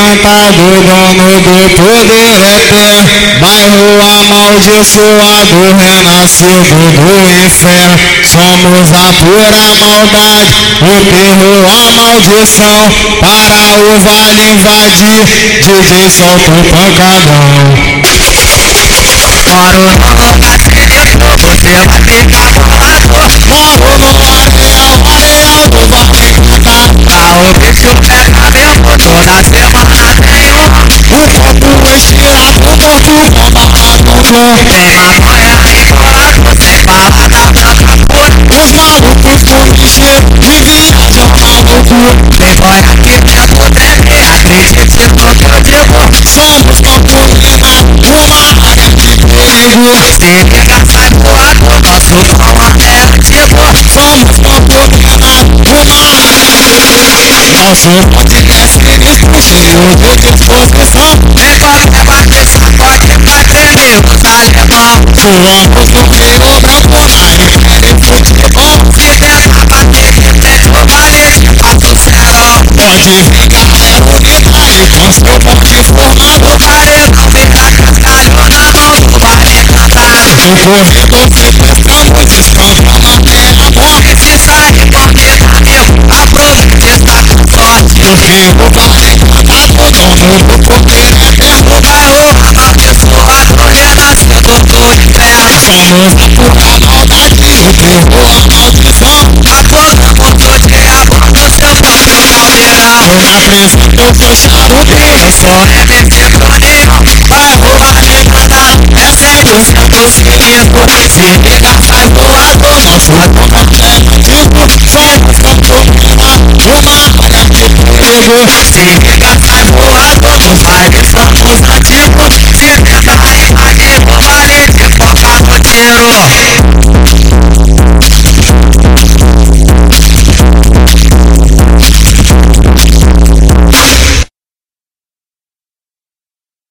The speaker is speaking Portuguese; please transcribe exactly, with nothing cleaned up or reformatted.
encantado, dono do poder eterno, bairro amaldiçoado, renascido do inferno. Somos a pura maldade, o terror, a maldição, para o vale invadir, D J solta o pancadão. Moro no lugar sinistro, você vai ficar bolado. Moro no areal, areal do vale encantado. Pra o bicho pega mesmo, toda semana tem um. O corpo estirado, o corpo bombado. Tem maconha enrolado, sem falar da branca pura. Os malucos com lixeiro que viajam na loucura. Playboy aqui dentro treme, acredite no que eu digo. Somos Campolina, uma área de perigo. Se liga, sai voado, nosso som é antigo. Somos Campolina, uma área de perigo. Nosso bonde é sinistro, cheio de disposição. Vem comigo aqui, sacode pra tremer os alemão. Voamos no Rio Branco, na Ribeira e futebol. Se tentar bater de frente, o vale te passa o cerol. Pode vir galera unida e com seu bonde formado. O paredão vira cascalho na mão do vale encantado. No corredor sequestramos, espancamos até a morte. E se sair bandida, amigo, aproveita, está com sorte. Porque o vale encantado, dono do poder eterno. O bairro amaldiçoado, renascido do inferno. Somos a pura maldade, o terror, a maldição. Adoramos o diabo no seu próprio caldeirão. Eu me apresento, eu sou charudinho. Eu sou M C Bruninho, bairro vale encantado. É cem por cento sinistro, se liga, sai voador. Nosso nome é antigo, somos Campolina, uma área de perigo. Se liga, sai voador.